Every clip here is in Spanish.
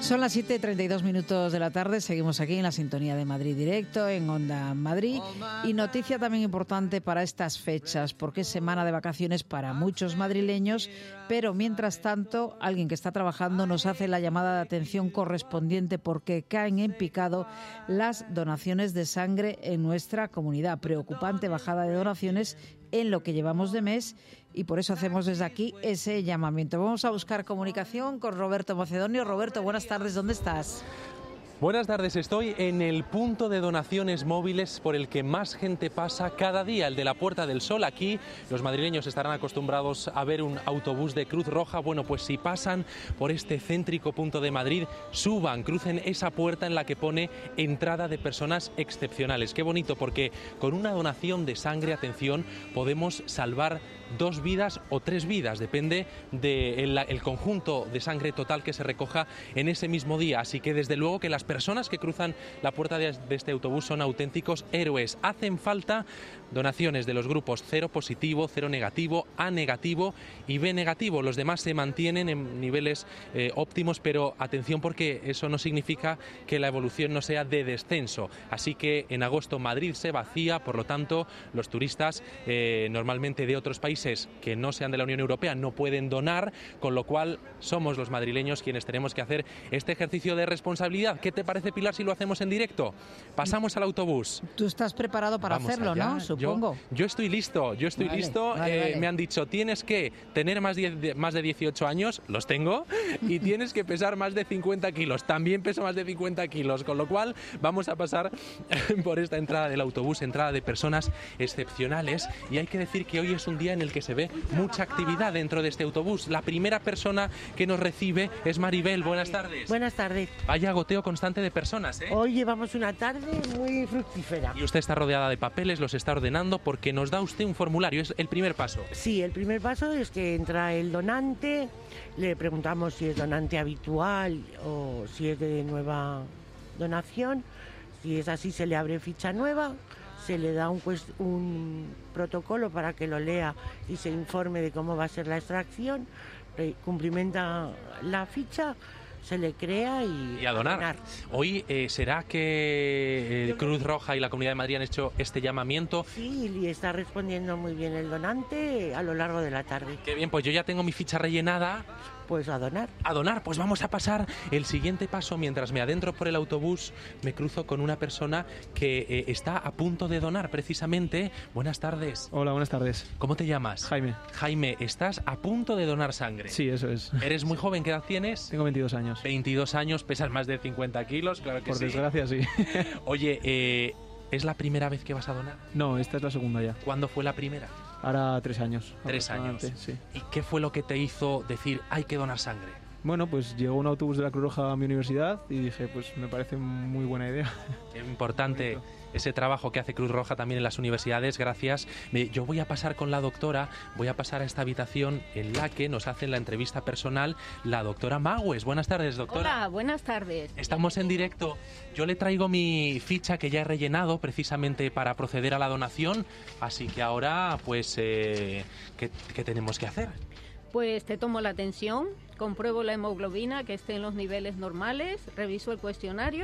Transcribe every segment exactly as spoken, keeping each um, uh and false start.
Son las siete y treinta y dos minutos de la tarde, seguimos aquí en la sintonía de Madrid Directo, en Onda Madrid. Y noticia también importante para estas fechas, porque es semana de vacaciones para muchos madrileños, pero mientras tanto, alguien que está trabajando nos hace la llamada de atención correspondiente porque caen en picado las donaciones de sangre en nuestra comunidad. Preocupante bajada de donaciones en lo que llevamos de mes y por eso hacemos desde aquí ese llamamiento. Vamos a buscar comunicación con Roberto Macedonio. Roberto, buenas tardes, ¿dónde estás? Buenas tardes, estoy en el punto de donaciones móviles por el que más gente pasa cada día, el de la Puerta del Sol. Aquí los madrileños estarán acostumbrados a ver un autobús de Cruz Roja. Bueno, pues si pasan por este céntrico punto de Madrid, suban, crucen esa puerta en la que pone entrada de personas excepcionales. Qué bonito, porque con una donación de sangre, atención, podemos salvar dos vidas o tres vidas, depende del el conjunto de sangre total que se recoja en ese mismo día. Así que desde luego que las personas que cruzan la puerta de, de este autobús son auténticos héroes. Hacen falta donaciones de los grupos cero positivo, cero negativo, A negativo y B negativo. Los demás se mantienen en niveles eh, óptimos, pero atención, porque eso no significa que la evolución no sea de descenso. Así que en agosto Madrid se vacía, por lo tanto los turistas eh, normalmente de otros países que no sean de la Unión Europea no pueden donar, con lo cual somos los madrileños quienes tenemos que hacer este ejercicio de responsabilidad. ¿Qué te parece, Pilar, si lo hacemos en directo? Pasamos al autobús. Tú estás preparado para Vamos hacerlo, allá. ¿no? Supongo. Yo, yo estoy listo, yo estoy vale, listo. Vale, eh, vale. Me han dicho, tienes que tener más, diez, más de dieciocho años, los tengo, y tienes que pesar más de cincuenta kilos. También peso más de cincuenta kilos, con lo cual vamos a pasar por esta entrada del autobús, entrada de personas excepcionales, y hay que decir que hoy es un día en el que se ve mucha actividad dentro de este autobús. La primera persona que nos recibe es Maribel. Buenas tardes. Buenas tardes. Vaya goteo constante de personas, ¿eh? Hoy llevamos una tarde muy fructífera. Y usted está rodeada de papeles, los está ordenando porque nos da usted un formulario. Es el primer paso. Sí, el primer paso es que entra el donante, le preguntamos si es donante habitual o si es de nueva donación. Si es así, se le abre ficha nueva. Se le da un, pues, un protocolo para que lo lea y se informe de cómo va a ser la extracción, cumplimenta la ficha, se le crea y, y a donar. donar. Hoy eh, ¿será que eh, Cruz Roja y la Comunidad de Madrid han hecho este llamamiento? Sí, y está respondiendo muy bien el donante a lo largo de la tarde. Qué bien, pues yo ya tengo mi ficha rellenada. Pues a donar. A donar, pues vamos a pasar el siguiente paso. Mientras me adentro por el autobús, me cruzo con una persona que eh, está a punto de donar precisamente. Buenas tardes. Hola, buenas tardes. ¿Cómo te llamas? Jaime. Jaime, estás a punto de donar sangre. Sí, eso es. ¿Eres muy joven? ¿Qué edad tienes? Tengo veintidós años. veintidós años, pesas más de cincuenta kilos, claro que por sí. Por desgracia, sí. Oye, eh, ¿es la primera vez que vas a donar? No, esta es la segunda ya. ¿Cuándo fue la primera? Ahora tres años. Tres años. Sí. ¿Y qué fue lo que te hizo decir hay que donar sangre? Bueno, pues llegó un autobús de la Cruz Roja a mi universidad y dije, pues me parece muy buena idea. Es importante ese trabajo que hace Cruz Roja también en las universidades, gracias. Yo voy a pasar con la doctora, voy a pasar a esta habitación en la que nos hacen la entrevista personal la doctora Magües. Buenas tardes, doctora. Hola, buenas tardes. Estamos en directo. Yo le traigo mi ficha que ya he rellenado precisamente para proceder a la donación, así que ahora, pues, eh, ¿qué, qué tenemos que hacer? Pues te tomo la tensión, compruebo la hemoglobina que esté en los niveles normales, reviso el cuestionario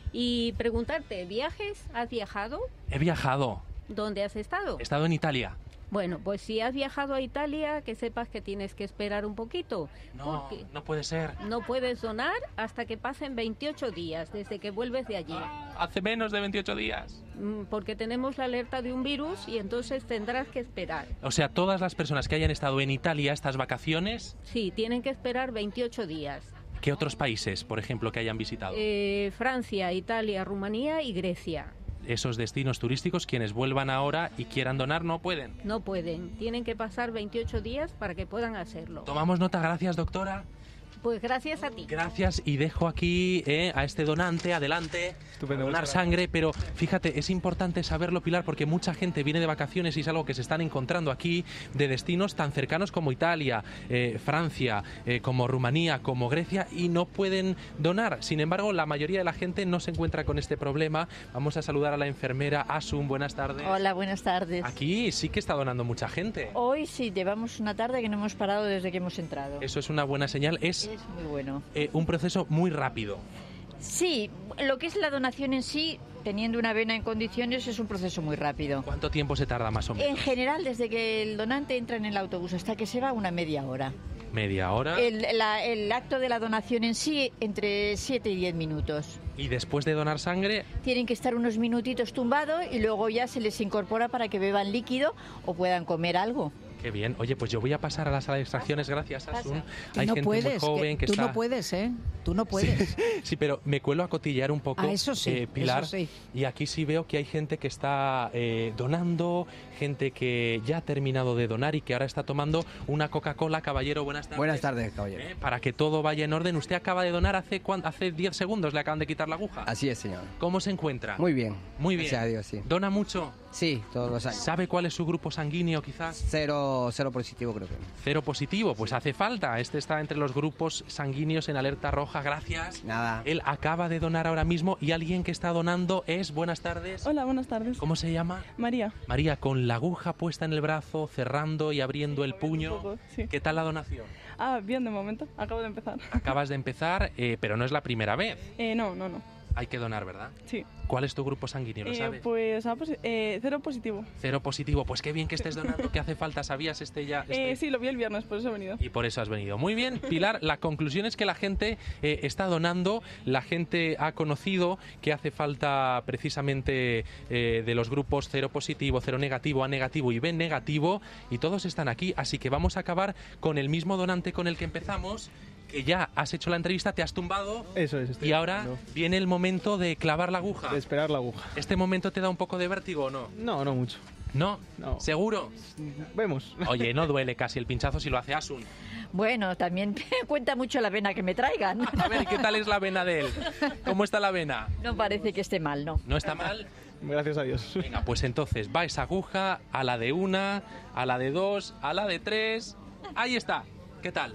y preguntarte, ¿viajes? ¿Has viajado? He viajado. ¿Dónde has estado? He estado en Italia. Bueno, pues si has viajado a Italia, que sepas que tienes que esperar un poquito. No, no puede ser. No puedes donar hasta que pasen veintiocho días desde que vuelves de allí. Ah, hace menos de veintiocho días. Porque tenemos la alerta de un virus y entonces tendrás que esperar. O sea, todas las personas que hayan estado en Italia estas vacaciones... Sí, tienen que esperar veintiocho días. ¿Qué otros países, por ejemplo, que hayan visitado? Eh, Francia, Italia, Rumanía y Grecia. Esos destinos turísticos, quienes vuelvan ahora y quieran donar, no pueden. No pueden. Tienen que pasar veintiocho días para que puedan hacerlo. Tomamos nota, gracias, doctora. Pues gracias a ti. Gracias, y dejo aquí eh, a este donante, adelante, Estupendo, donar sangre, pero fíjate, es importante saberlo, Pilar, porque mucha gente viene de vacaciones y es algo que se están encontrando aquí, de destinos tan cercanos como Italia, eh, Francia, eh, como Rumanía, como Grecia, y no pueden donar. Sin embargo, la mayoría de la gente no se encuentra con este problema. Vamos a saludar a la enfermera Asun, buenas tardes. Hola, buenas tardes. Aquí sí que está donando mucha gente. Hoy sí, llevamos una tarde que no hemos parado desde que hemos entrado. Eso es una buena señal. Es Es muy bueno. Eh, un proceso muy rápido. Sí, lo que es la donación en sí, teniendo una vena en condiciones, es un proceso muy rápido. ¿Cuánto tiempo se tarda más o menos? En general, desde que el donante entra en el autobús hasta que se va, una media hora. Media hora. El, la- el acto de la donación en sí, entre siete y diez minutos. Y después de donar sangre, Tienen que estar unos minutitos tumbados y luego ya se les incorpora para que beban líquido o puedan comer algo. qué bien. Oye, pues yo voy a pasar a la sala de extracciones, gracias, Asun. Que Hay no gente puedes, muy joven que, tú está... no puedes, ¿eh? Tú no puedes. Sí, pero me cuelo a cotillear un poco, Ah, eso sí, eh, Pilar, eso sí. y aquí sí veo que hay gente que está eh, donando, gente que ya ha terminado de donar y que ahora está tomando una Coca-Cola. Caballero, buenas tardes. Buenas tardes, caballero. Eh, para que todo vaya en orden. Usted acaba de donar hace cuán- hace diez segundos, le acaban de quitar la aguja. Así es, señor. ¿Cómo se encuentra? Muy bien. Muy bien. Gracias a Dios, sí. ¿Dona mucho? Sí, todos los años. ¿Sabe cuál es su grupo sanguíneo, quizás? Cero, cero positivo, creo que. Cero positivo, pues hace falta. Este está entre los grupos sanguíneos en alerta roja, gracias. Nada. Él acaba de donar ahora mismo y alguien que está donando es, buenas tardes. Hola, buenas tardes. ¿Cómo se llama? María. María, con la aguja puesta en el brazo, cerrando y abriendo el puño. Un poco, sí. ¿Qué tal la donación? Ah, bien, de momento. Acabo de empezar. Acabas de empezar, eh, pero no es la primera vez. Eh, no, no, no. Hay que donar, ¿verdad? Sí. ¿Cuál es tu grupo sanguíneo? ¿Lo Eh, sabes? pues ah, pues, eh, cero positivo. Cero positivo. Pues qué bien que estés donando. ¿Qué hace falta? ¿Sabías este ya? Este? Eh, sí, lo vi el viernes, por eso he venido. Y por eso has venido. Muy bien, Pilar, la conclusión es que la gente eh, está donando, la gente ha conocido que hace falta precisamente eh, de los grupos cero positivo, cero negativo, A negativo y B negativo, y todos están aquí, así que vamos a acabar con el mismo donante con el que empezamos, que ya has hecho la entrevista, te has tumbado, Eso es. estoy y ahora esperando. viene el momento de clavar la aguja. De esperar la aguja. ¿Este momento te da un poco de vértigo o no? No, no mucho. ¿No? No. ¿Seguro? Vemos. Oye, no duele casi el pinchazo si lo hace Asun. Bueno, también cuenta mucho la vena que me traigan. A ver, ¿qué tal es la vena de él? ¿Cómo está la vena? No parece que esté mal, ¿no? ¿No está mal? Gracias a Dios. Venga, pues entonces va esa aguja a la de una, a la de dos, a la de tres. Ahí está. ¿Qué tal?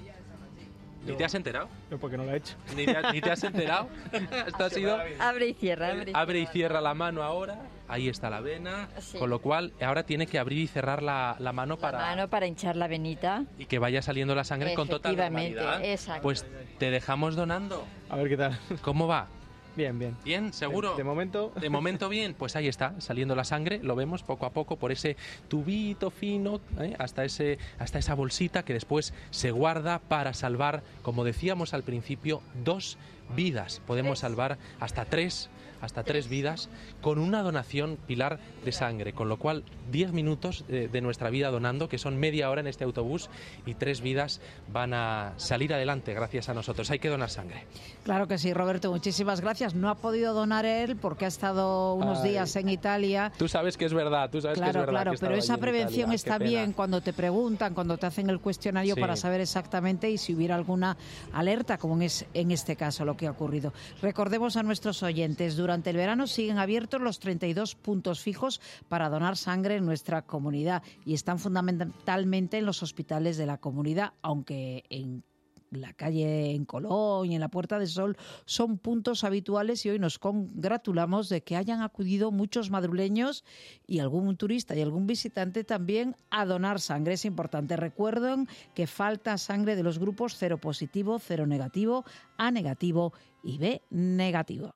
¿Ni te has enterado? No, porque no lo he hecho. ¿Ni te, ni te has enterado? Esto ha sido... Abre y cierra, abre y cierra. Abre y cierra la mano ahora. Ahí está la vena. Sí. Con lo cual, ahora tiene que abrir y cerrar la, la mano para... La mano para hinchar la venita. Y que vaya saliendo la sangre con total Efectivamente, normalidad. exacto. Pues te dejamos donando. A ver qué tal. ¿Cómo va? Bien, bien. ¿Bien? ¿Seguro? De, de momento. De momento bien, pues ahí está, saliendo la sangre, lo vemos poco a poco por ese tubito fino, ¿eh? hasta, ese, hasta esa bolsita que después se guarda para salvar, como decíamos al principio, dos vidas. Podemos salvar hasta tres, hasta tres vidas con una donación, Pilar, de sangre, con lo cual diez minutos de, de nuestra vida donando, que son media hora en este autobús, y tres vidas van a salir adelante gracias a nosotros. Hay que donar sangre. Claro que sí, Roberto, muchísimas gracias. No ha podido donar él porque ha estado unos Ay. días en Italia. Tú sabes que es verdad, tú sabes que es Claro, verdad. claro, que pero estaba esa allí en prevención Italia. está Qué pena. bien cuando te preguntan, cuando te hacen el cuestionario Sí. para saber exactamente y si hubiera alguna alerta, como en, es, en este caso lo que ha ocurrido. Recordemos a nuestros oyentes, durante el verano siguen abiertos los treinta y dos puntos fijos para donar sangre en nuestra comunidad y están fundamentalmente en los hospitales de la comunidad, aunque en la calle en Colón y en la Puerta del Sol son puntos habituales, y hoy nos congratulamos de que hayan acudido muchos madrileños y algún turista y algún visitante también a donar sangre. Es importante. Recuerden que falta sangre de los grupos cero positivo, cero negativo, A negativo y B negativo.